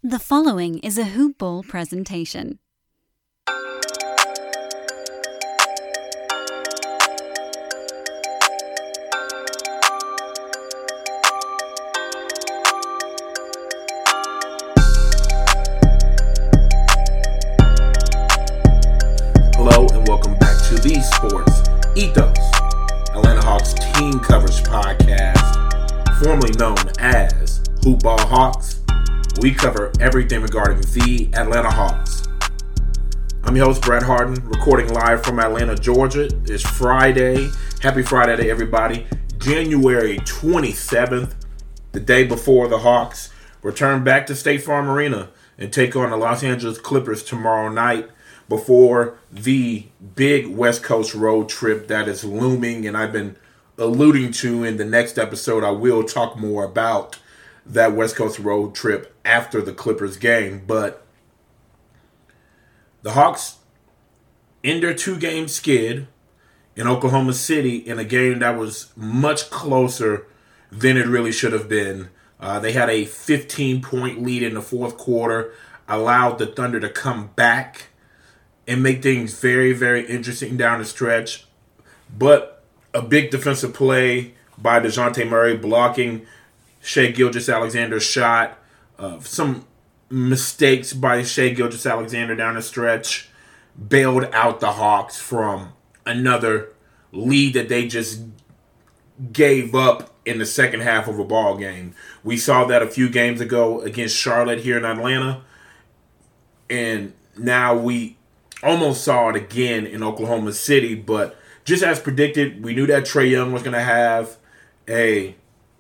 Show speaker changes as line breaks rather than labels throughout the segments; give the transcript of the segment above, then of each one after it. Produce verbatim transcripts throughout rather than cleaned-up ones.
The following is a Hoop Ball presentation.
Hello and welcome back to the Sports Ethos Atlanta Hawks team coverage podcast, formerly known as Hoop Ball Hawks. We cover everything regarding the Atlanta Hawks. I'm your host, Brett Harden, recording live from Atlanta, Georgia. It's Friday. Happy Friday to everybody. January twenty-seventh, the day before the Hawks return back to State Farm Arena and take on the Los Angeles Clippers tomorrow night before the big West Coast road trip that is looming, and I've been alluding to in the next episode. I will talk more about that West Coast road trip after the Clippers game. But the Hawks end their two-game skid in Oklahoma City in a game that was much closer than it really should have been. Uh, they had a fifteen-point lead in the fourth quarter, allowed the Thunder to come back and make things very, very interesting down the stretch. But a big defensive play by DeJounte Murray blocking Shai Gilgeous-Alexander's shot. Uh, some mistakes by Shai Gilgeous-Alexander down the stretch bailed out the Hawks from another lead that they just gave up in the second half of a ball game. We saw that a few games ago against Charlotte here in Atlanta, and now we almost saw it again in Oklahoma City. But just as predicted, we knew that Trae Young was going to have a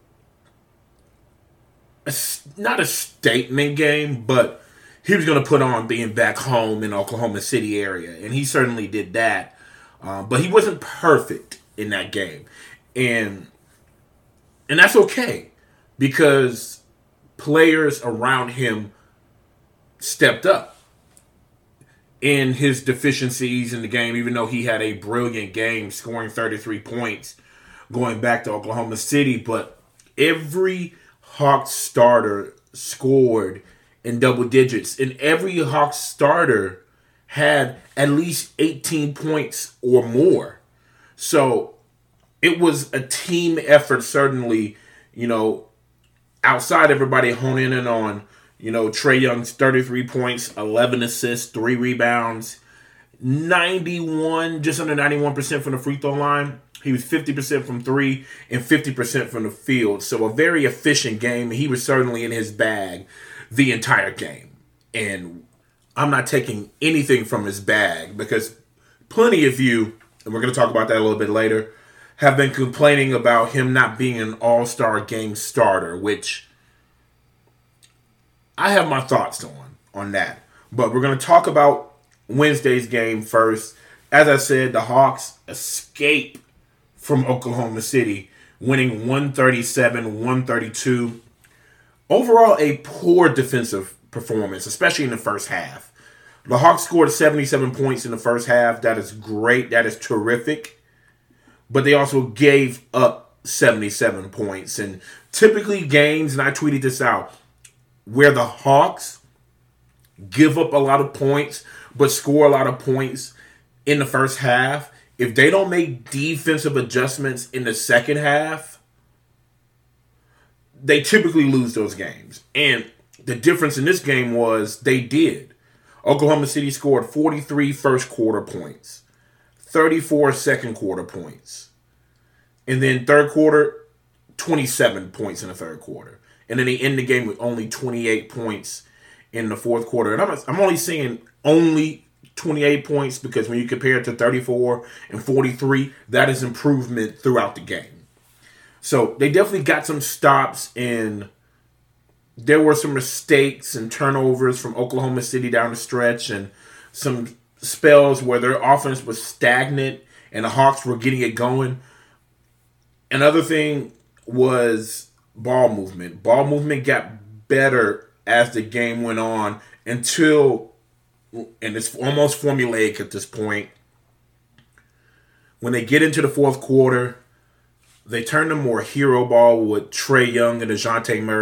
A, not a statement game, but he was going to put on being back home in the Oklahoma City area, and he certainly did that. Um, but he wasn't perfect in that game, and and that's okay because players around him stepped up in his deficiencies in the game. Even though he had a brilliant game, scoring thirty-three points, going back to Oklahoma City, but every Hawks starter scored in double digits, and every Hawks starter had at least eighteen points or more. So it was a team effort, certainly, you know, outside everybody honing in on, you know, Trae Young's thirty-three points, eleven assists, three rebounds, ninety-one, just under ninety-one percent from the free throw line. He was fifty percent from three and fifty percent from the field. So a very efficient game. He was certainly in his bag the entire game. And I'm not taking anything from his bag because plenty of you, and we're going to talk about that a little bit later, have been complaining about him not being an all-star game starter, which I have my thoughts on, on that. But we're going to talk about Wednesday's game first. As I said, the Hawks escape from Oklahoma City, winning one thirty-seven one thirty-two. Overall, a poor defensive performance, especially in the first half. The Hawks scored seventy-seven points in the first half. That is great. That is terrific. But they also gave up seventy-seven points. And typically games, and I tweeted this out, where the Hawks give up a lot of points but score a lot of points in the first half, if they don't make defensive adjustments in the second half, they typically lose those games. And the difference in this game was they did. Oklahoma City scored forty-three first quarter points, thirty-four second quarter points, and then third quarter, twenty-seven points in the third quarter. And then they end the game with only twenty-eight points in the fourth quarter. And I'm, I'm only saying only twenty-eight points because when you compare it to thirty-four and forty-three, that is improvement throughout the game. So they definitely got some stops, and there were some mistakes and turnovers from Oklahoma City down the stretch, and some spells where their offense was stagnant and the Hawks were getting it going. Another thing was ball movement. Ball movement got better as the game went on until, and it's almost formulaic at this point, when they get into the fourth quarter, they turn to more hero ball with Trae Young and DeJounte Murray,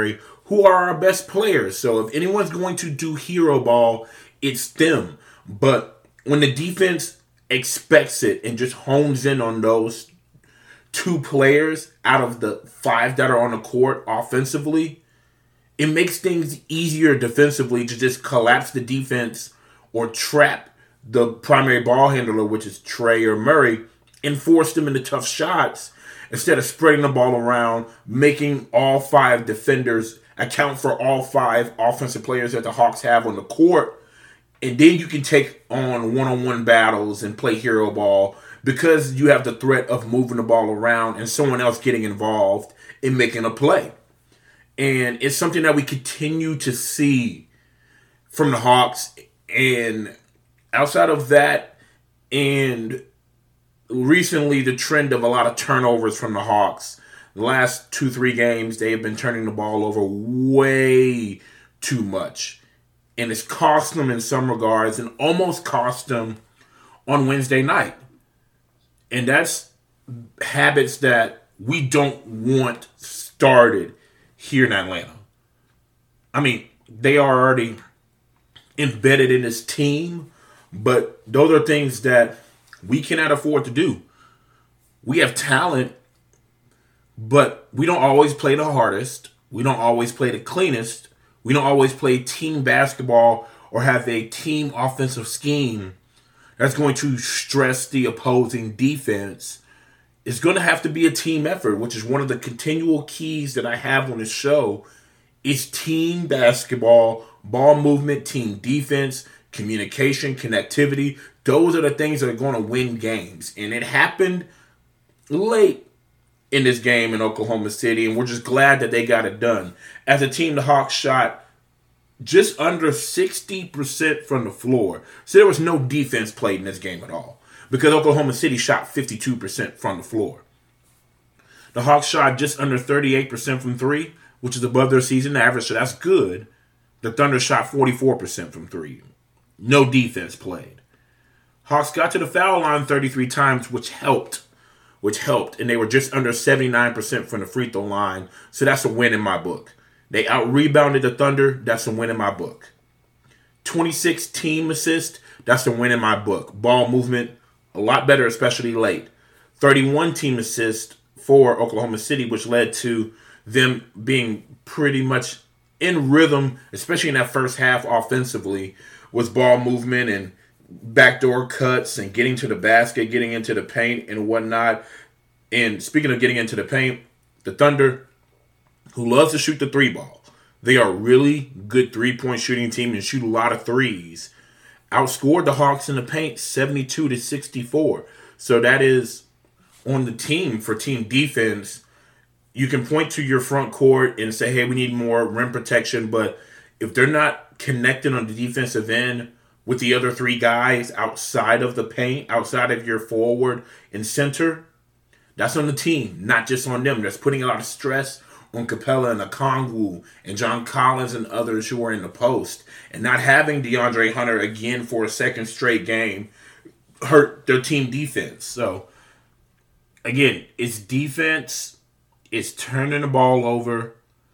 who are our best players. So if anyone's going to do hero ball, it's them. But when the defense expects it and just hones in on those two players out of the five that are on the court offensively, it makes things easier defensively to just collapse the defense or trap the primary ball handler, which is Trey or Murray, and force them into tough shots instead of spreading the ball around, making all five defenders account for all five offensive players that the Hawks have on the court. And then you can take on one-on-one battles and play hero ball because you have the threat of moving the ball around and someone else getting involved in making a play. And it's something that we continue to see from the Hawks. And outside of that, and recently the trend of a lot of turnovers from the Hawks. The last two, three games, they have been turning the ball over way too much. And it's cost them in some regards and almost cost them on Wednesday night. And that's habits that we don't want started here in Atlanta. I mean, they are already embedded in this team, but those are things that we cannot afford to do. We have talent, but we don't always play the hardest. We don't always play the cleanest. We don't always play team basketball or have a team offensive scheme that's going to stress the opposing defense. It's going to have to be a team effort, which is one of the continual keys that I have on this show, is team basketball, ball movement, team defense, communication, connectivity. Those are the things that are going to win games. And it happened late in this game in Oklahoma City, and we're just glad that they got it done. As a team, the Hawks shot just under sixty percent from the floor. So there was no defense played in this game at all because Oklahoma City shot fifty-two percent from the floor. The Hawks shot just under thirty-eight percent from three, which is above their season average, so that's good. The Thunder shot forty-four percent from three. No defense played. Hawks got to the foul line thirty-three times, which helped. Which helped, and they were just under seventy-nine percent from the free throw line, so that's a win in my book. They out-rebounded the Thunder, that's a win in my book. twenty-six team assists, that's a win in my book. Ball movement, a lot better, especially late. thirty-one team assists for Oklahoma City, which led to them being pretty much in rhythm, especially in that first half offensively, was ball movement and backdoor cuts and getting to the basket, getting into the paint and whatnot. And speaking of getting into the paint, the Thunder, who loves to shoot the three ball, they are a really good three-point shooting team and shoot a lot of threes, outscored the Hawks in the paint seventy-two to sixty-four. So that is on the team for team defense. You can point to your front court and say, hey, we need more rim protection. But if they're not connected on the defensive end with the other three guys outside of the paint, outside of your forward and center, that's on the team, not just on them. That's putting a lot of stress on Capella and Okongwu and John Collins and others who are in the post. And not having DeAndre Hunter again for a second straight game hurt their team defense. So, again, it's defense, it's turning the ball over,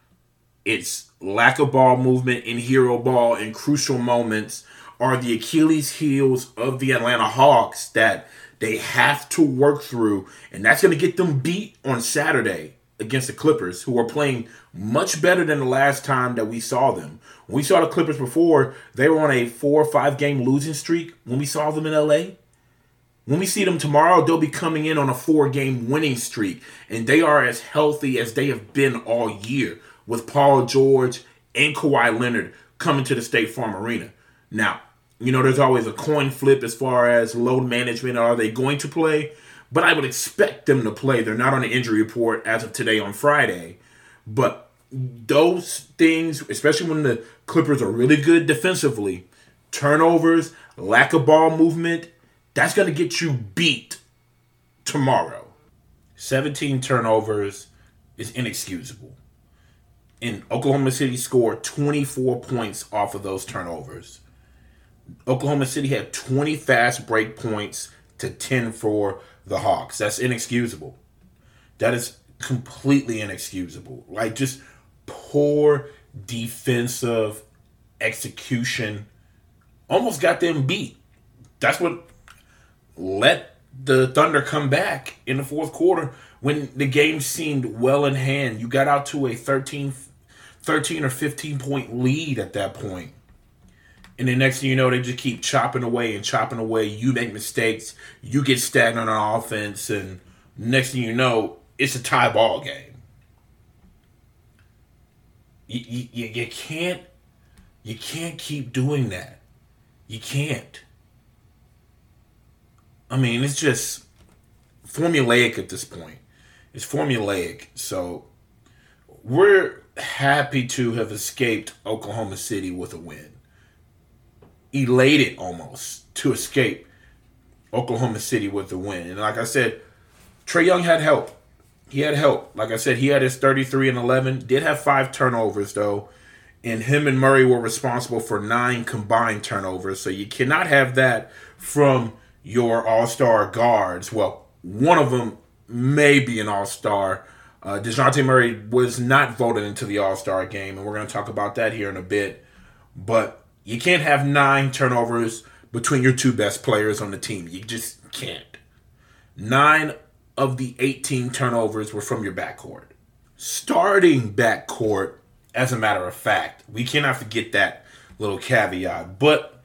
it's lack of ball movement in hero ball in crucial moments are the Achilles heels of the Atlanta Hawks that they have to work through. And that's going to get them beat on Saturday against the Clippers, who are playing much better than the last time that we saw them. When we saw the Clippers before, they were on a four or five game losing streak when we saw them in L A. When we see them tomorrow, they'll be coming in on a four game winning streak. And they are as healthy as they have been all year, with Paul George and Kawhi Leonard coming to the State Farm Arena. Now, you know, there's always a coin flip as far as load management. Are they going to play? But I would expect them to play. They're not on the injury report as of today on Friday. But those things, especially when the Clippers are really good defensively, turnovers, lack of ball movement, that's going to get you beat tomorrow. seventeen turnovers is inexcusable. And Oklahoma City scored twenty-four points off of those turnovers. Oklahoma City had twenty fast break points to ten for the Hawks. That's inexcusable. That is completely inexcusable. Like, just poor defensive execution almost got them beat. That's what let the Thunder come back in the fourth quarter when the game seemed well in hand. You got out to a thirteen, thirteen or fifteen point lead at that point. And the next thing you know, they just keep chopping away and chopping away. You make mistakes. You get stagnant on offense. And next thing you know, it's a tie ball game. You, you, you can't you can't keep doing that. You can't. I mean, it's just formulaic at this point. It's formulaic. So we're happy to have escaped Oklahoma City with a win. Elated almost to escape Oklahoma City with the win. And like I said, Trae Young had help. He had help. Like I said, he had his thirty-three and eleven. Did have five turnovers, though. And him and Murray were responsible for nine combined turnovers. So you cannot have that from your all-star guards. Well, one of them may be an all-star. Uh, DeJounte Murray was not voted into the all-star game, and we're going to talk about that here in a bit. But you can't have nine turnovers between your two best players on the team. You just can't. Nine of the eighteen turnovers were from your backcourt. Starting backcourt, as a matter of fact, we cannot forget that little caveat. But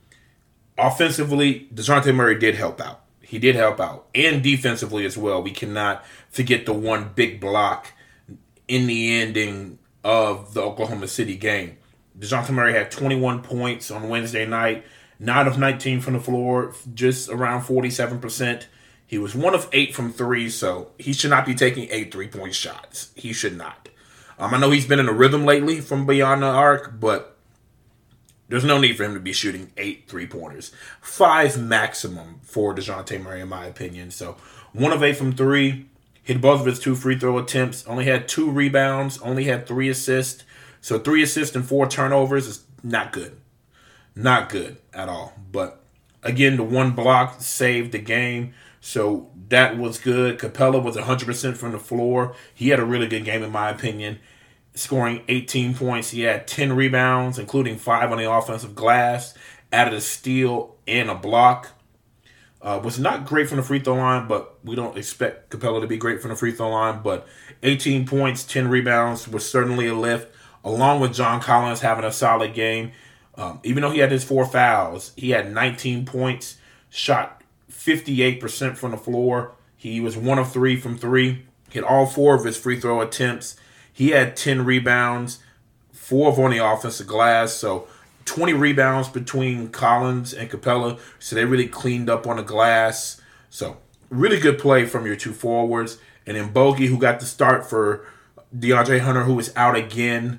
offensively, DeJounte Murray did help out. He did help out. And defensively as well. We cannot forget the one big block in the ending of the Oklahoma City game. DeJounte Murray had twenty-one points on Wednesday night, nine of nineteen from the floor, just around forty-seven percent. He was one of eight from three, so he should not be taking eight three-point shots. He should not. Um, I know he's been in a rhythm lately from beyond the arc, but there's no need for him to be shooting eight three-pointers. Five maximum for DeJounte Murray, in my opinion. So one of eight from three, hit both of his two free throw attempts, only had two rebounds, only had three assists. So three assists and four turnovers is not good. Not good at all. But again, the one block saved the game. So that was good. Capella was one hundred percent from the floor. He had a really good game in my opinion. Scoring eighteen points. He had ten rebounds, including five on the offensive glass. Added a steal and a block. Uh, was not great from the free throw line, but we don't expect Capella to be great from the free throw line. But eighteen points, ten rebounds was certainly a lift. Along with John Collins having a solid game. Um, even though he had his four fouls, he had nineteen points, shot fifty-eight percent from the floor. He was one of three from three, hit all four of his free throw attempts. He had ten rebounds, four of on the offensive glass. So twenty rebounds between Collins and Capella. So they really cleaned up on the glass. So really good play from your two forwards. And then Bogey, who got the start for DeAndre Hunter, who is out again.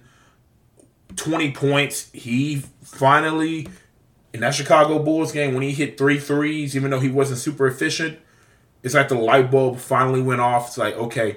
twenty points. He finally, in that Chicago Bulls game, when he hit three threes, even though he wasn't super efficient, it's like the light bulb finally went off. It's like, okay,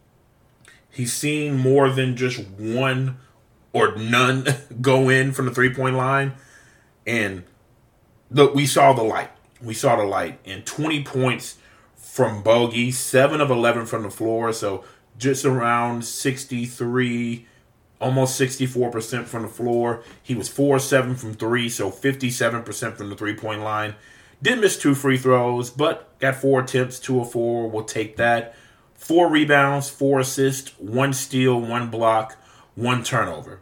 he's seen more than just one or none go in from the three-point line. And look, we saw the light. We saw the light. And twenty points from Bogey, seven of eleven from the floor, so just around sixty-three, almost sixty-four percent from the floor. He was four of seven from three, so fifty-seven percent from the three-point line. Did miss two free throws, but got four attempts, two of four. We'll take that. Four rebounds, four assists, one steal, one block, one turnover.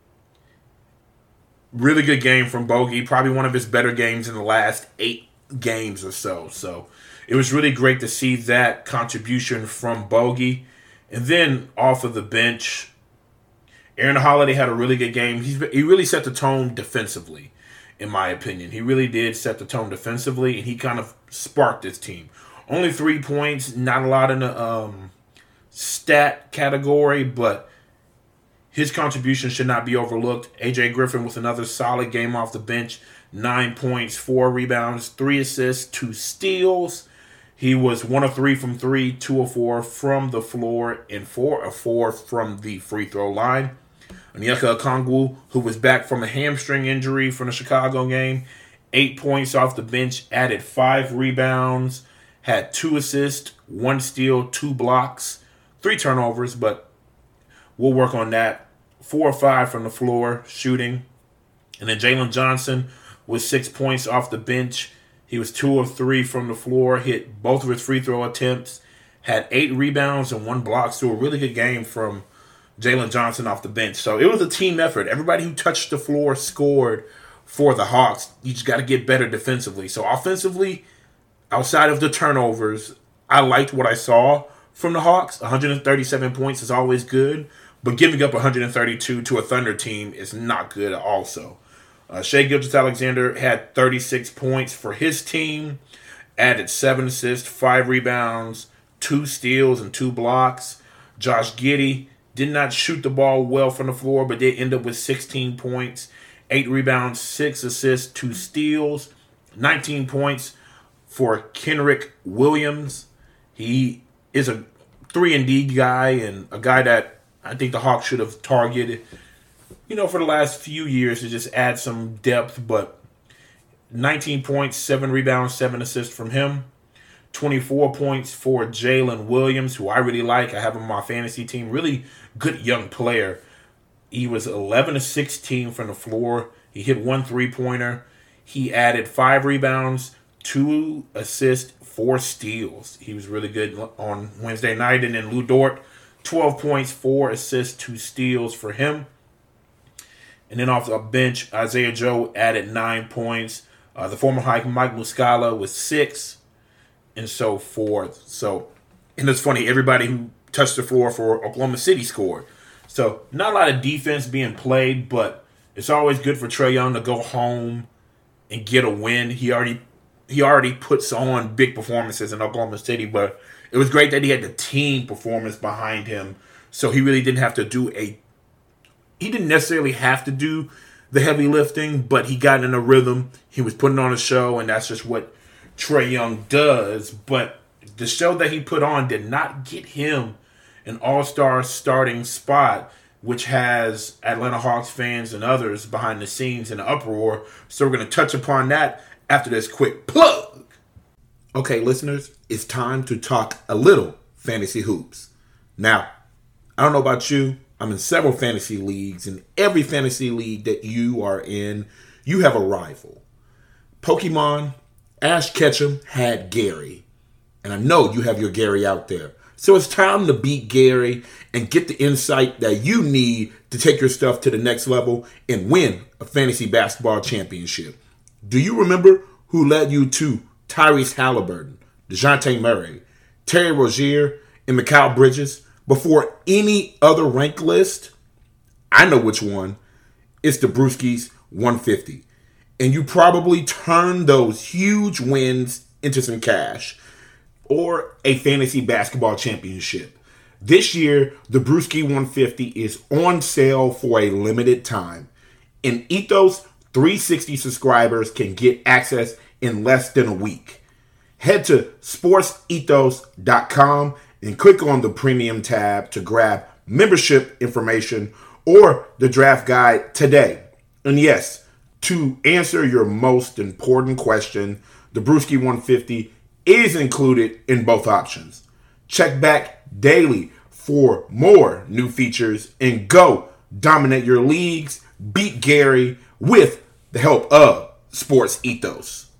Really good game from Bogey. Probably one of his better games in the last eight games or so. So it was really great to see that contribution from Bogey. And then off of the bench, Aaron Holiday had a really good game. He's, he really set the tone defensively, in my opinion. He really did set the tone defensively, and he kind of sparked his team. Only three points, not a lot in the um, stat category, but his contribution should not be overlooked. A J Griffin with another solid game off the bench. Nine points, four rebounds, three assists, two steals. He was one of three from three, two of four from the floor, and four of four from the free throw line. Onyeka Okongwu, who was back from a hamstring injury from the Chicago game, eight points off the bench, added five rebounds, had two assists, one steal, two blocks, three turnovers, but we'll work on that four or five from the floor shooting. And then Jalen Johnson with six points off the bench. He was two of three from the floor, hit both of his free throw attempts, had eight rebounds and one block. So a really good game from Jalen Johnson off the bench. So it was a team effort. Everybody who touched the floor scored for the Hawks. You just got to get better defensively. So offensively, outside of the turnovers, I liked what I saw from the Hawks. one hundred thirty-seven points is always good, but giving up one hundred thirty-two to a Thunder team is not good also. Uh, Shai Gilgeous-Alexander had thirty-six points for his team, added seven assists, five rebounds, two steals, and two blocks. Josh Giddey did not shoot the ball well from the floor, but did end up with sixteen points, eight rebounds, six assists, two steals, nineteen points for Kenrich Williams. He is a three and D guy and a guy that I think the Hawks should have targeted, you know, for the last few years to just add some depth. But nineteen points, seven rebounds, seven assists from him. twenty-four points for Jalen Williams, who I really like. I have him on my fantasy team. Really good young player. He was eleven of sixteen from the floor. He hit one three-pointer. He added five rebounds, two assists, four steals. He was really good on Wednesday night. And then Lu Dort, twelve points, four assists, two steals for him. And then off the bench, Isaiah Joe added nine points. Uh, the former Mike Muscala was six, and so forth. So, and it's funny, everybody who touched the floor for Oklahoma City scored. So, not a lot of defense being played, but it's always good for Trae Young to go home and get a win. He already he already puts on big performances in Oklahoma City, but it was great that he had the team performance behind him. So he really didn't have to do a he didn't necessarily have to do the heavy lifting, but he got in a rhythm. He was putting on a show, and that's just what Trae Young does. But the show that he put on did not get him an all-star starting spot, which has Atlanta Hawks fans and others behind the scenes in an uproar. So we're going to touch upon that after this quick plug. Okay, listeners, it's time to talk a little fantasy hoops. Now, I don't know about you. I'm in several fantasy leagues. In every fantasy league that you are in, you have a rival. Pokemon, Ash Ketchum had Gary. And I know you have your Gary out there. So it's time to beat Gary and get the insight that you need to take your stuff to the next level and win a fantasy basketball championship. Do you remember who led you to Tyrese Halliburton, DeJounte Murray, Terry Rozier, and Mikal Bridges before any other rank list? I know which one. It's the Brewskis one fifty. And you probably turned those huge wins into some cash or a fantasy basketball championship. This year, the Brewski one fifty is on sale for a limited time. And Ethos three sixty subscribers can get access in less than a week. Head to sports ethos dot com and click on the premium tab to grab membership information or the draft guide today. And yes, to answer your most important question, the Brewski one fifty is included in both options. Check back daily for more new features and go dominate your leagues, beat Gary with the help of Sports Ethos.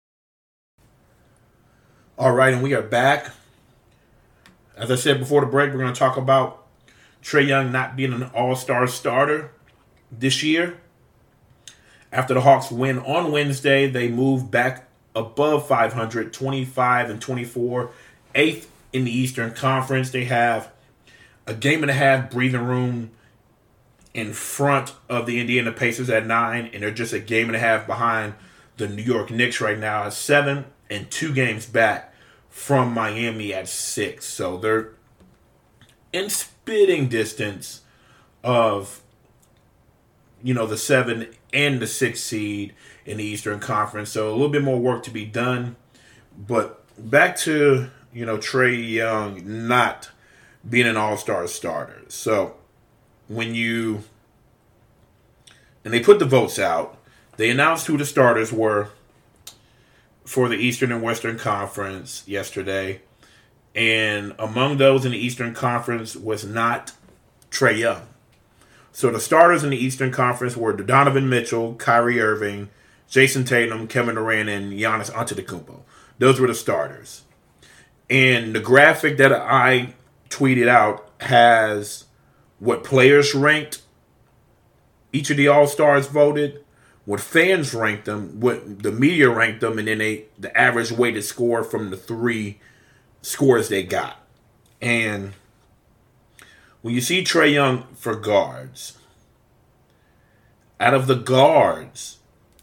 All right, and we are back. As I said before the break, we're going to talk about Trae Young not being an all-star starter this year. After the Hawks win on Wednesday, they moved back above five hundred, twenty-five and twenty-four, eighth in the Eastern Conference. They have a game and a half breathing room in front of the Indiana Pacers at nine, and they're just a game and a half behind the New York Knicks right now at seven, and two games back from Miami at six. So they're in spitting distance of, you know, the seven and the six seed in the Eastern Conference. So a little bit more work to be done. But back to, you know, Trae Young not being an all-star starter. So when you, and they put the votes out, they announced who the starters were for the Eastern and Western Conference yesterday. And among those in the Eastern Conference was not Trae Young. So the starters in the Eastern Conference were Donovan Mitchell, Kyrie Irving, Jason Tatum, Kevin Durant, and Giannis Antetokounmpo. Those were the starters. And the graphic that I tweeted out has what players ranked, each of the All-Stars voted, what fans ranked them, what the media ranked them, and then they the average weighted score from the three scores they got. And when you see Trae Young for guards, out of the guards,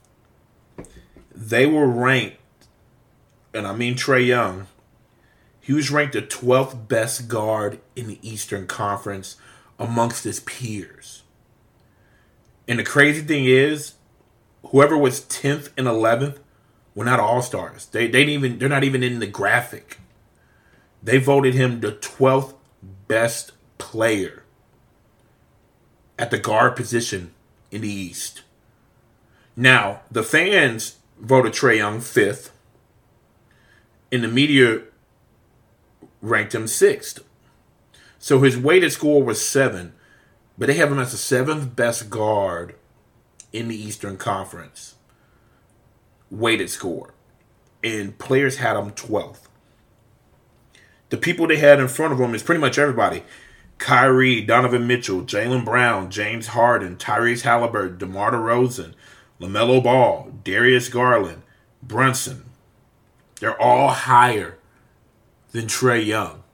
they were ranked, and I mean Trae Young, he was ranked the twelfth best guard in the Eastern Conference amongst his peers. And the crazy thing is, whoever was tenth and eleventh were not all-stars. They they didn't even they're not even in the graphic. They voted him the twelfth best player at the guard position in the East. Now, the fans voted Trae Young fifth, and the media ranked him sixth. So his weighted score was seven, but they have him as the seventh best guard in the Eastern Conference. Weighted score. And players had him twelfth. The people they had in front of him is pretty much everybody. Kyrie, Donovan Mitchell, Jaylen Brown, James Harden, Tyrese Halliburton, DeMar DeRozan, LaMelo Ball, Darius Garland, Brunson. They're all higher than Trae Young.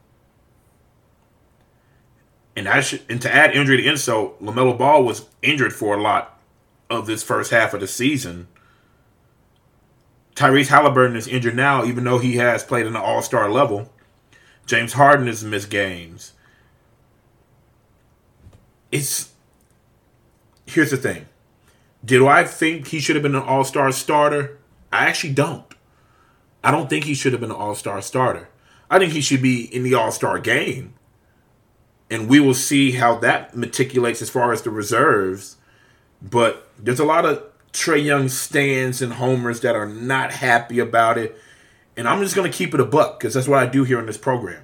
And, I should, and to add injury to insult, LaMelo Ball was injured for a lot of this first half of the season. Tyrese Halliburton is injured now, even though he has played in the all-star level. James Harden has missed games. It's here's the thing. Do I think he should have been an all-star starter? I actually don't. I don't think he should have been an all-star starter. I think he should be in the all-star game. And we will see how that matriculates as far as the reserves. But there's a lot of Trae Young stands and homers that are not happy about it. And I'm just going to keep it a buck because that's what I do here on this program.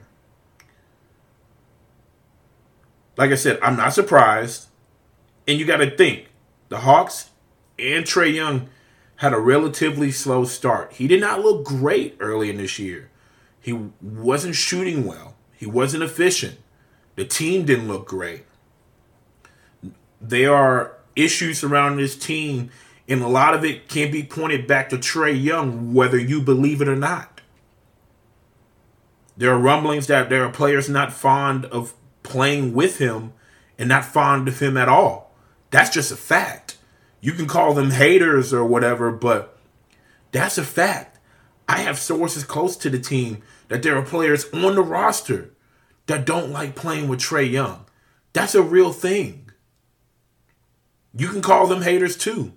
Like I said, I'm not surprised. And you got to think, the Hawks and Trae Young had a relatively slow start. He did not look great early in this year. He wasn't shooting well. He wasn't efficient. The team didn't look great. There are issues surrounding this team, and a lot of it can be pointed back to Trae Young, whether you believe it or not. There are rumblings that there are players not fond of playing with him and not fond of him at all. That's just a fact. You can call them haters or whatever, but that's a fact. I have sources close to the team that there are players on the roster that don't like playing with Trae Young. That's a real thing. You can call them haters too.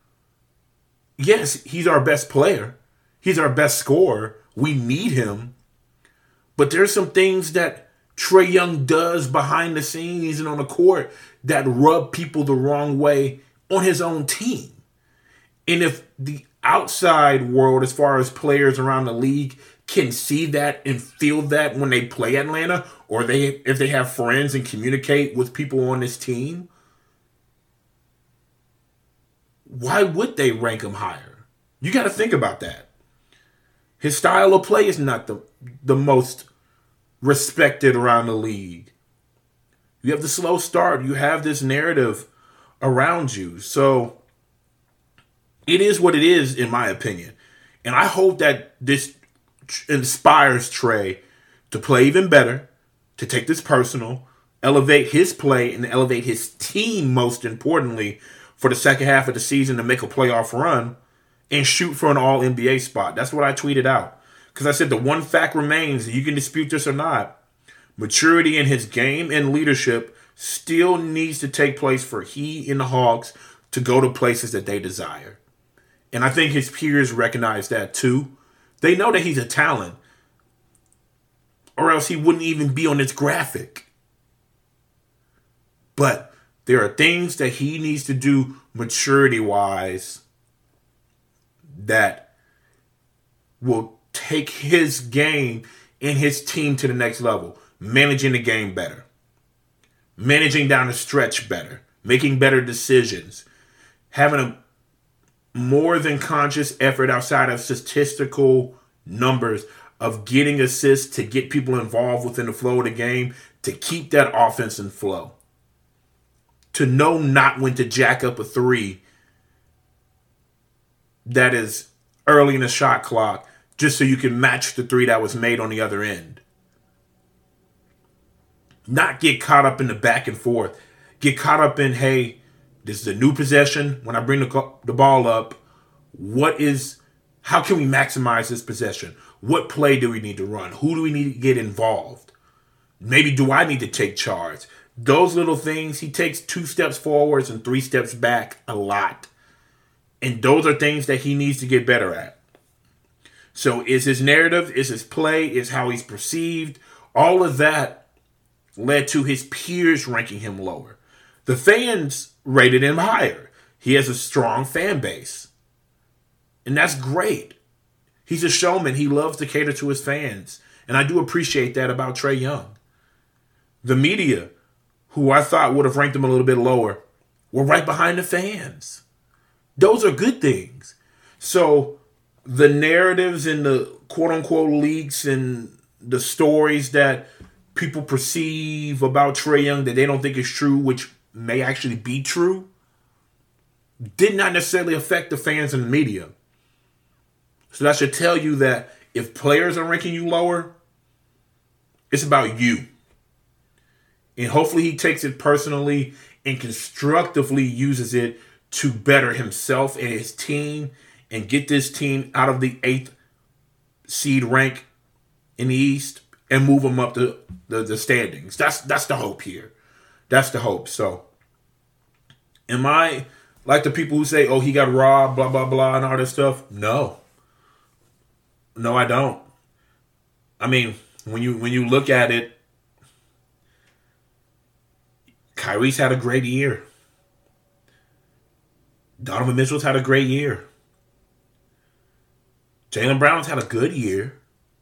Yes, he's our best player. He's our best scorer. We need him. But there's some things that Trae Young does behind the scenes and on the court that rub people the wrong way on his own team. And if the outside world, as far as players around the league, can see that and feel that when they play Atlanta, or they if they have friends and communicate with people on this team, why would they rank him higher? You got to think about that. His style of play is not the, the most respected around the league. You have the slow start. You have this narrative around you. So it is what it is, in my opinion. And I hope that this inspires Trae to play even better, to take this personal, elevate his play, and elevate his team, most importantly, for the second half of the season to make a playoff run and shoot for an all N B A spot. That's what I tweeted out. Because I said the one fact remains, you can dispute this or not, maturity in his game and leadership still needs to take place for he and the Hawks to go to places that they desire. And I think his peers recognize that too. They know that he's a talent, or else he wouldn't even be on this graphic. But there are things that he needs to do maturity-wise that will take his game and his team to the next level. Managing the game better. Managing down the stretch better. making better decisions, having a more than conscious effort outside of statistical numbers of getting assists to get people involved within the flow of the game, to keep that offense in flow. To know not when to jack up a three that is early in the shot clock just so you can match the three that was made on the other end. Not get caught up in the back and forth. Get caught up in, hey, this is a new possession. When I bring the, the ball up, what is, how can we maximize this possession? What play do we need to run? Who do we need to get involved? Maybe do I need to take charge? Those little things, he takes two steps forwards and three steps back a lot. And those are things that he needs to get better at. So is his narrative, is his play, is how he's perceived, all of that led to his peers ranking him lower. The fans rated him higher. He has a strong fan base. And that's great. He's a showman. He loves to cater to his fans. And I do appreciate that about Trae Young. The media, who I thought would have ranked him a little bit lower, were right behind the fans. Those are good things. So the narratives and the quote-unquote leaks and the stories that people perceive about Trae Young that they don't think is true, which may actually be true, did not necessarily affect the fans and the media. So that should tell you that if players are ranking you lower, it's about you. And hopefully he takes it personally and constructively uses it to better himself and his team and get this team out of the eighth seed rank in the East and move them up the, the, the standings. That's that's the hope here. That's the hope. So am I like the people who say, oh, he got robbed, blah, blah, blah, and all this stuff? No. No, I don't. I mean, when you when you look at it, Kyrie's had a great year. Donovan Mitchell's had a great year. Jaylen Brown's had a good year.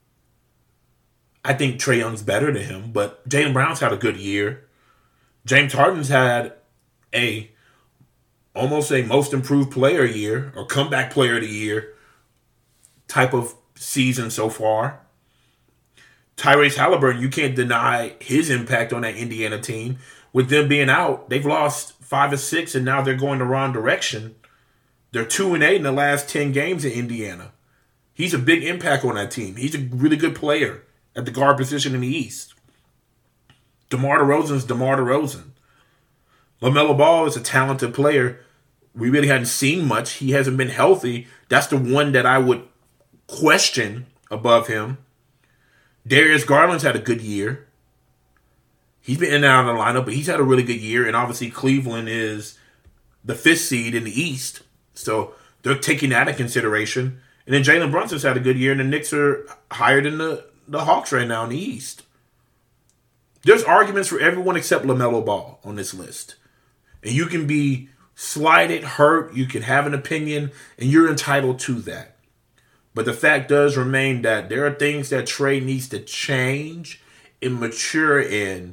I think Trae Young's better than him, but Jaylen Brown's had a good year. James Harden's had a almost a most improved player year or comeback player of the year type of season so far. Tyrese Halliburton, you can't deny his impact on that Indiana team. With them being out, they've lost five or six, and now they're going the wrong direction. They're two and eight in the last ten games in Indiana. He's a big impact on that team. He's a really good player at the guard position in the East. DeMar DeRozan's DeMar DeRozan. LaMelo Ball is a talented player. We really hadn't seen much. He hasn't been healthy. That's the one that I would question above him. Darius Garland's had a good year. He's been in and out of the lineup, but he's had a really good year. And obviously Cleveland is the fifth seed in the East. So they're taking that into consideration. And then Jalen Brunson's had a good year, and the Knicks are higher than the, the Hawks right now in the East. There's arguments for everyone except LaMelo Ball on this list. And you can be slighted, hurt, you can have an opinion, and you're entitled to that. But the fact does remain that there are things that Trae needs to change and mature in.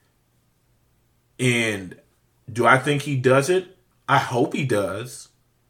And do I think he does it? I hope he does.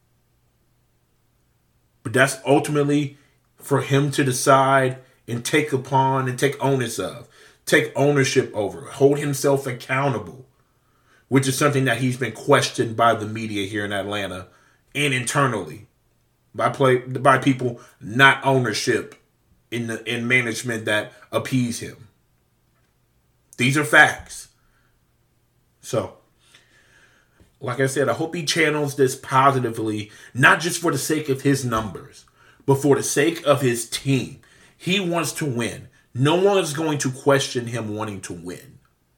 But that's ultimately for him to decide and take upon and take onus of. Take ownership over. Hold himself accountable. Which is something that he's been questioned by the media here in Atlanta and internally. By play by people not ownership in the in management that appease him. These are facts. So, like I said, I hope he channels this positively, not just for the sake of his numbers, but for the sake of his team. He wants to win. No one is going to question him wanting to win.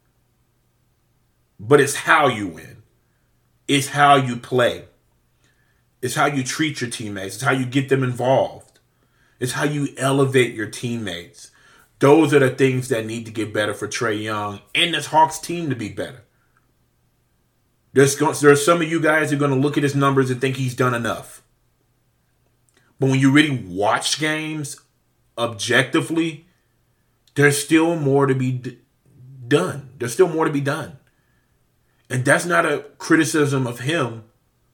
But it's how you win. It's how you play. It's how you treat your teammates. It's how you get them involved. It's how you elevate your teammates. Those are the things that need to get better for Trae Young and this Hawks team to be better. There's, there's some of you guys who are going to look at his numbers and think he's done enough. But when you really watch games objectively, there's still more to be d- done. There's still more to be done. And that's not a criticism of him.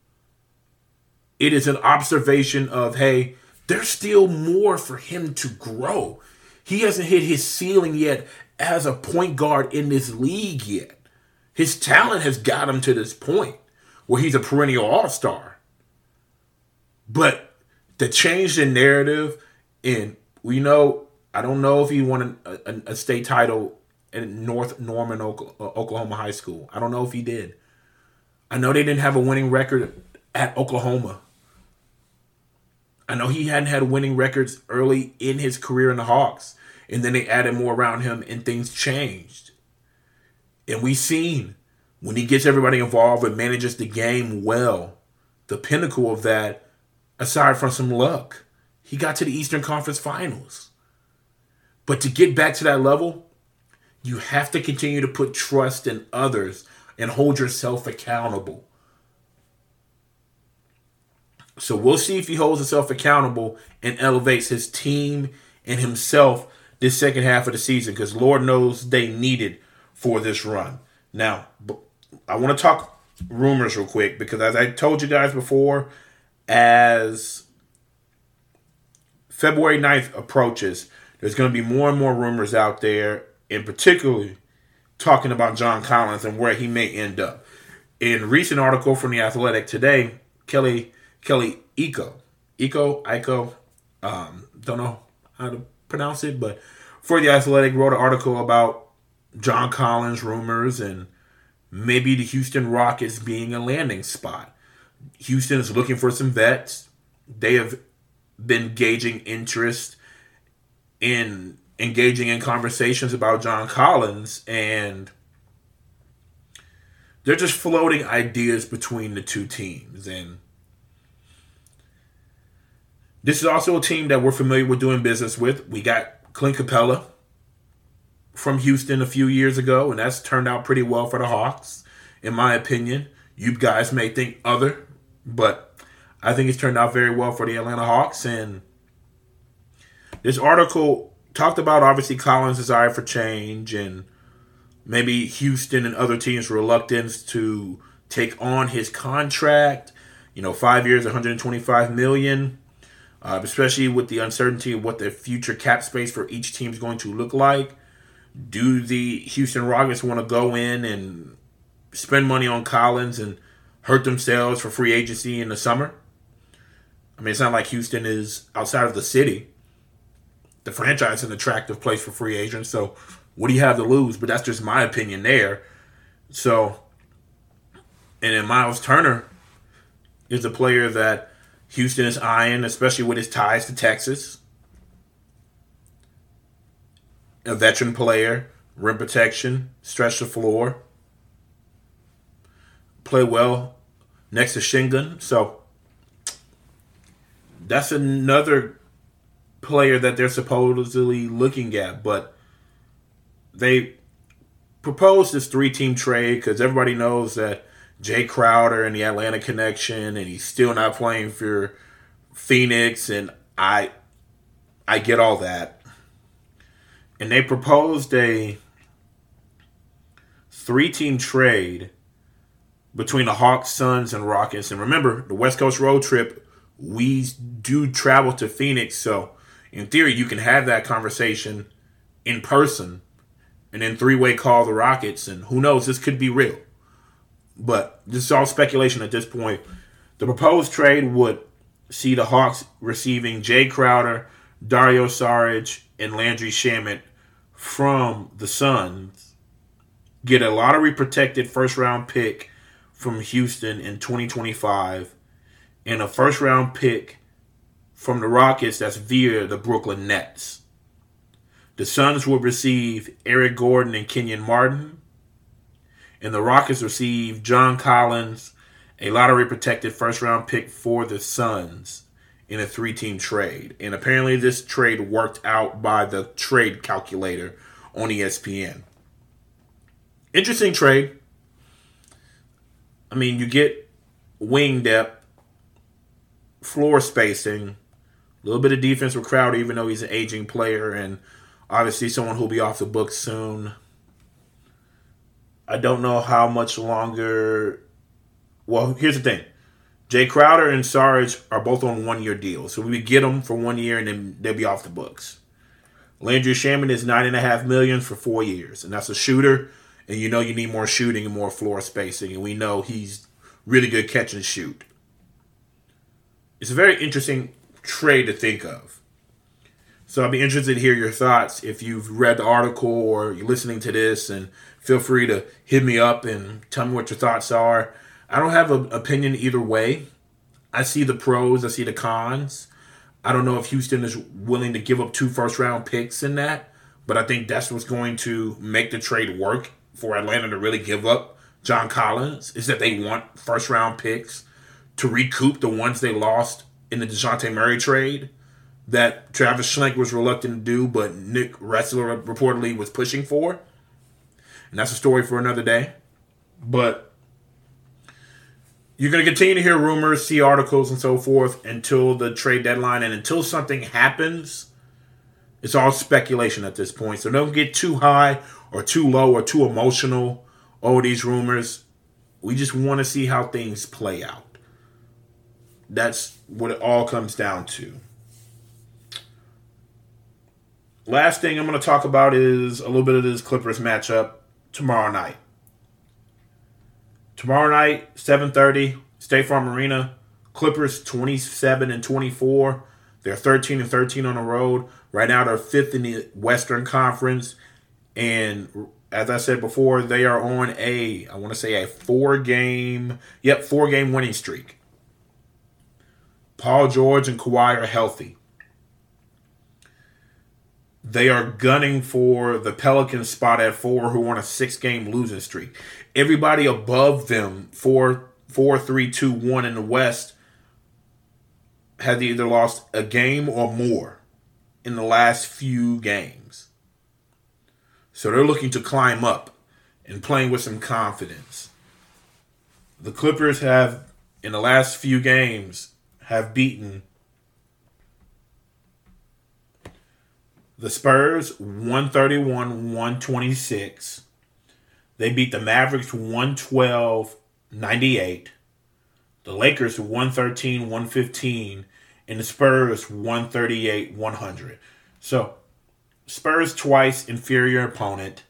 It is an observation of, hey, there's still more for him to grow. He hasn't hit his ceiling yet as a point guard in this league yet. His talent has got him to this point where he's a perennial all-star. But the change in narrative, and we know, I don't know if he won a, a, a state title in North Norman, Oklahoma High School. I don't know if he did. I know they didn't have a winning record at Oklahoma. I know he hadn't had winning records early in his career in the Hawks. And then they added more around him and things changed. And we've seen when he gets everybody involved and manages the game well, the pinnacle of that, aside from some luck, he got to the Eastern Conference Finals. But to get back to that level, you have to continue to put trust in others and hold yourself accountable. So we'll see if he holds himself accountable and elevates his team and himself this second half of the season, because Lord knows they need it for this run. Now, I want to talk rumors real quick, because as I told you guys before, as February ninth approaches, there's going to be more and more rumors out there, and particularly talking about John Collins and where he may end up. In a recent article from The Athletic today, Kelly Kelly Iko, Iko, Iko, um, don't know how to pronounce it, but for The Athletic wrote an article about John Collins rumors and maybe the Houston Rockets being a landing spot. Houston is looking for some vets. They have been gauging interest in engaging in conversations about John Collins, and they're just floating ideas between the two teams. And this is also a team that we're familiar with doing business with. We got Clint Capella from Houston a few years ago, and that's turned out pretty well for the Hawks, in my opinion. You guys may think other, but I think it's turned out very well for the Atlanta Hawks. And this article talked about, obviously, Collins' desire for change and maybe Houston and other teams' reluctance to take on his contract. You know, five years, one hundred twenty-five million dollars. Uh, especially with the uncertainty of what the future cap space for each team is going to look like. Do the Houston Rockets want to go in and spend money on Collins and hurt themselves for free agency in the summer? I mean, it's not like Houston is outside of the city. The franchise is an attractive place for free agents, so what do you have to lose? But that's just my opinion there. So, and then Miles Turner is a player that Houston is eyeing, especially with his ties to Texas. A veteran player, rim protection, stretch the floor, play well next to Shingun. So that's another player that they're supposedly looking at. But they proposed this three-team trade because everybody knows that Jay Crowder and the Atlanta connection, and he's still not playing for Phoenix, and I I get all that. And they proposed a three-team trade between the Hawks, Suns, and Rockets. And remember, the West Coast road trip, we do travel to Phoenix, so in theory, you can have that conversation in person and then three-way call the Rockets, and who knows, this could be real. But this is all speculation at this point. The proposed trade would see the Hawks receiving Jay Crowder, Dario Saric, and Landry Shamet from the Suns, get a lottery-protected first-round pick from Houston in twenty twenty-five, and a first-round pick from the Rockets that's via the Brooklyn Nets. The Suns will receive Eric Gordon and Kenyon Martin, and the Rockets receive John Collins, a lottery-protected first-round pick for the Suns in a three-team trade. And apparently this trade worked out by the trade calculator on E S P N. Interesting trade. I mean, you get wing depth, floor spacing, a little bit of defense with Crowder, even though he's an aging player, and obviously someone who'll be off the books soon. I don't know how much longer. Well, here's the thing. Jay Crowder and Sarge are both on one-year deals. So we would get them for one year and then they'll be off the books. Landry Shaman is nine point five million dollars for four years. And that's a shooter. And you know you need more shooting and more floor spacing. And we know he's really good catch and shoot. It's a very interesting trade to think of. So I'd be interested to hear your thoughts if you've read the article or you're listening to this. And feel free to hit me up and tell me what your thoughts are. I don't have an opinion either way. I see the pros. I see the cons. I don't know if Houston is willing to give up two first-round picks in that, but I think that's what's going to make the trade work for Atlanta to really give up John Collins, is that they want first-round picks to recoup the ones they lost in the DeJounte Murray trade that Travis Schlenk was reluctant to do, but Nick Ressler reportedly was pushing for. And that's a story for another day. But you're going to continue to hear rumors, see articles, and so forth until the trade deadline. And until something happens, it's all speculation at this point. So don't get too high or too low or too emotional over these rumors. We just want to see how things play out. That's what it all comes down to. Last thing I'm going to talk about is a little bit of this Clippers matchup tomorrow night. Tomorrow night, seven thirty, State Farm Arena. Clippers twenty-seven and twenty-four. They're thirteen and thirteen on the road. Right now, they're fifth in the Western Conference. And as I said before, they are on a, I want to say a four-game, yep, four-game winning streak. Paul George and Kawhi are healthy. They are gunning for the Pelicans spot at four, who are on a six-game losing streak. Everybody above them, four, four, three, two, one in the West, has either lost a game or more in the last few games. So they're looking to climb up and playing with some confidence. The Clippers have, in the last few games, have beaten the Spurs one thirty-one one twenty-six. They beat the Mavericks one twelve ninety-eight. The Lakers one thirteen one fifteen. And the Spurs one thirty-eight one hundred. So, Spurs twice inferior opponent.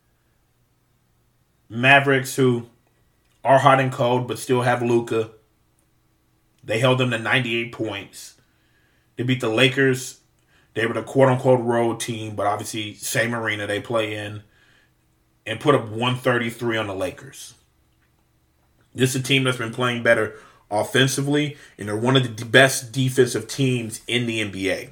Mavericks, who are hot and cold but still have Luka. They held them to ninety-eight points. They beat the Lakers. They were the quote-unquote road team, but obviously same arena they play in, and put up one thirty-three on the Lakers. This is a team that's been playing better offensively, and they're one of the best defensive teams in the N B A.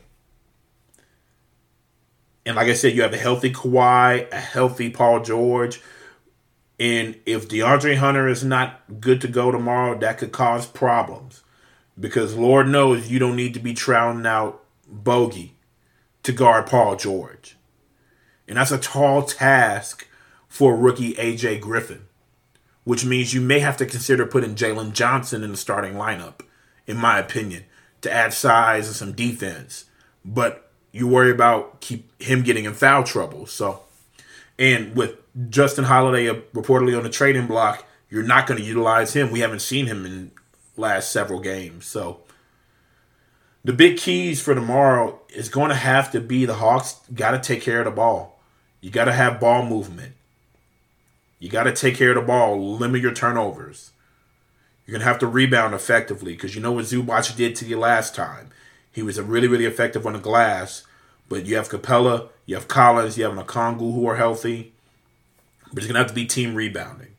And like I said, you have a healthy Kawhi, a healthy Paul George, and if DeAndre Hunter is not good to go tomorrow, that could cause problems. Because Lord knows you don't need to be trouting out Bogey to guard Paul George. And that's a tall task for rookie A J Griffin, which means you may have to consider putting Jalen Johnson in the starting lineup, in my opinion, to add size and some defense. But you worry about keep him getting in foul trouble. So, and with Justin Holiday reportedly on the trading block, you're not going to utilize him. We haven't seen him in last several games. So, the big keys for tomorrow is going to have to be the Hawks got to take care of the ball. You got to have ball movement. You got to take care of the ball. Limit your turnovers. You're going to have to rebound effectively because you know what Zubac did to you last time. He was a really, really effective on the glass. But you have Capella, you have Collins, you have Okongwu who are healthy. But it's going to have to be team rebounding.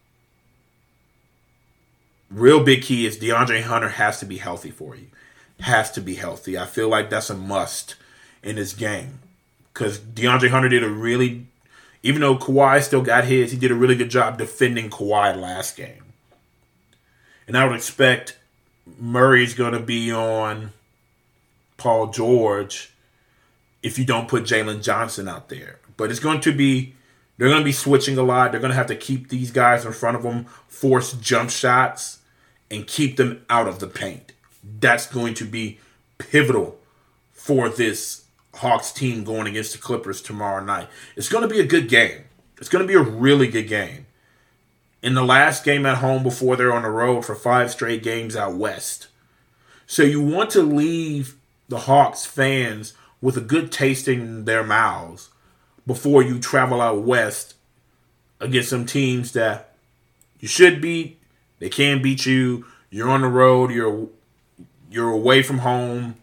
Real big key is DeAndre Hunter has to be healthy for you. Has to be healthy. I feel like that's a must in this game. Because DeAndre Hunter did a really, even though Kawhi still got his, he did a really good job defending Kawhi last game. And I would expect Murray's going to be on Paul George if you don't put Jalen Johnson out there. But it's going to be, they're going to be switching a lot. They're going to have to keep these guys in front of them, force jump shots, and keep them out of the paint. That's going to be pivotal for this Hawks team going against the Clippers tomorrow night. It's going to be a good game. It's going to be a really good game. in the last game at home before they're on the road for five straight games out west. So you want to leave the Hawks fans with a good taste in their mouths before you travel out west against some teams that you should beat. They can beat you. You're on the road. You're you're away from home.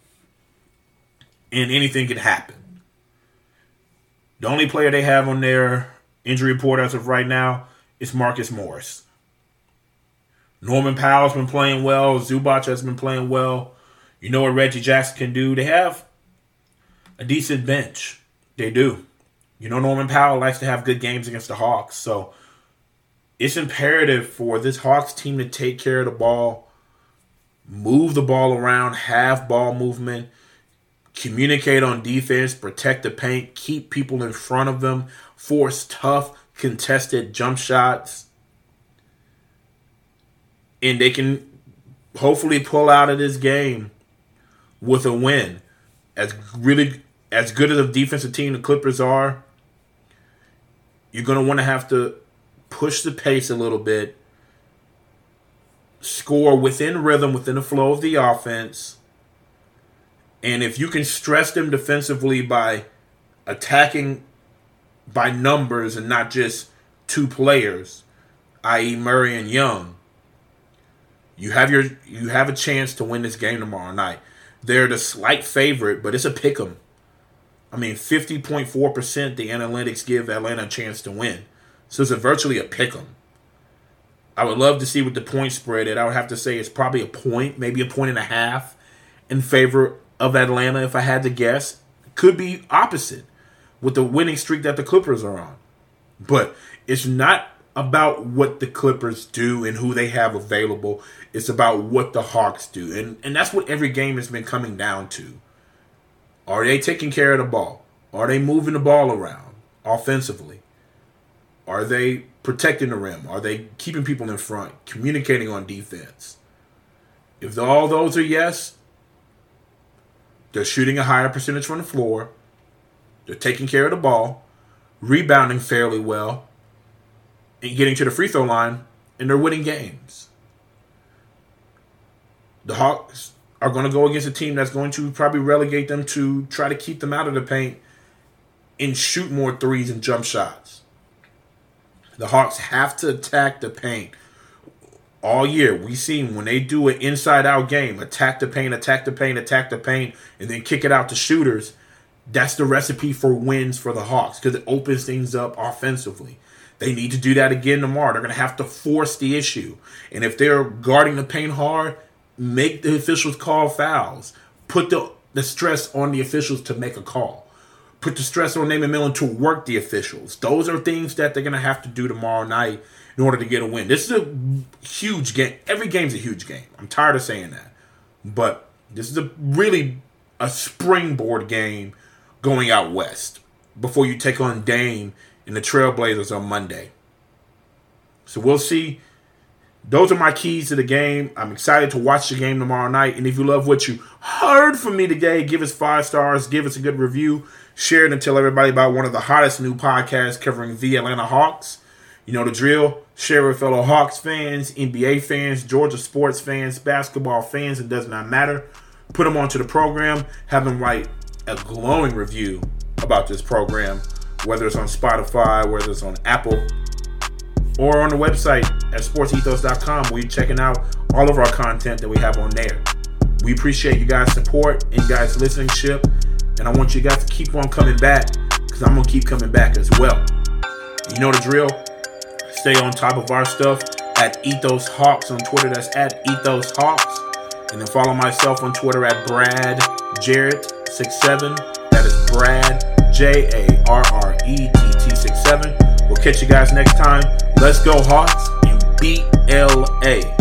And anything can happen. The only player they have on their injury report as of right now is Marcus Morris. Norman Powell's been playing well. Zubac has been playing well. You know what Reggie Jackson can do. They have a decent bench. They do. You know Norman Powell likes to have good games against the Hawks. So it's imperative for this Hawks team to take care of the ball, move the ball around, have ball movement, communicate on defense, protect the paint, keep people in front of them, force tough, contested jump shots. And they can hopefully pull out of this game with a win. As really as good as a defensive team the Clippers are, you're going to want to have to push the pace a little bit, score within rhythm, within the flow of the offense. And if you can stress them defensively by attacking by numbers and not just two players, that is. Murray and Young, you have your you have a chance to win this game tomorrow night. They're the slight favorite, but it's a pick 'em. I mean, fifty point four percent the analytics give Atlanta a chance to win. So it's a virtually a pick 'em. I would love to see what the point spread is. I would have to say it's probably a point, maybe a point and a half in favor of Atlanta if I had to guess. Could be opposite with the winning streak that the Clippers are on. But it's not about what the Clippers do and who they have available. It's about what the Hawks do. And, and that's what every game has been coming down to. Are they taking care of the ball? Are they moving the ball around offensively? Are they protecting the rim? Are they keeping people in front, communicating on defense? If all those are yes, they're shooting a higher percentage from the floor. They're taking care of the ball, rebounding fairly well, and getting to the free throw line, and they're winning games. The Hawks are going to go against a team that's going to probably relegate them to try to keep them out of the paint and shoot more threes and jump shots. The Hawks have to attack the paint. All year, we've seen when they do an inside-out game, attack the paint, attack the paint, attack the paint, and then kick it out to shooters. That's the recipe for wins for the Hawks because it opens things up offensively. They need to do that again tomorrow. They're going to have to force the issue. And if they're guarding the paint hard, make the officials call fouls. Put the, the stress on the officials to make a call. Put the stress on Naaman Millen to work the officials. Those are things that they're going to have to do tomorrow night in order to get a win. This is a huge game. Every game's a huge game. I'm tired of saying that. But this is a really a springboard game going out west before you take on Dame and the Trailblazers on Monday. So we'll see. Those are my keys to the game. I'm excited to watch the game tomorrow night. And if you love what you heard from me today, give us five stars. Give us a good review. Share it and tell everybody about one of the hottest new podcasts covering the Atlanta Hawks. You know the drill. Share with fellow Hawks fans, N B A fans, Georgia sports fans, basketball fans. It does not matter. Put them onto the program. Have them write a glowing review about this program, whether it's on Spotify, whether it's on Apple, or on the website at sports ethos dot com, where you're checking out all of our content that we have on there. We appreciate you guys' support and you guys' listenership, and I want you guys to keep on coming back because I'm going to keep coming back as well. You know the drill. Stay on top of our stuff at Ethos Hawks on Twitter. That's at Ethos Hawks. And then follow myself on Twitter at Brad Jarrett sixty-seven. That is Brad, J A R R E T T sixty-seven. We'll catch you guys next time. Let's go Hawks and B L A.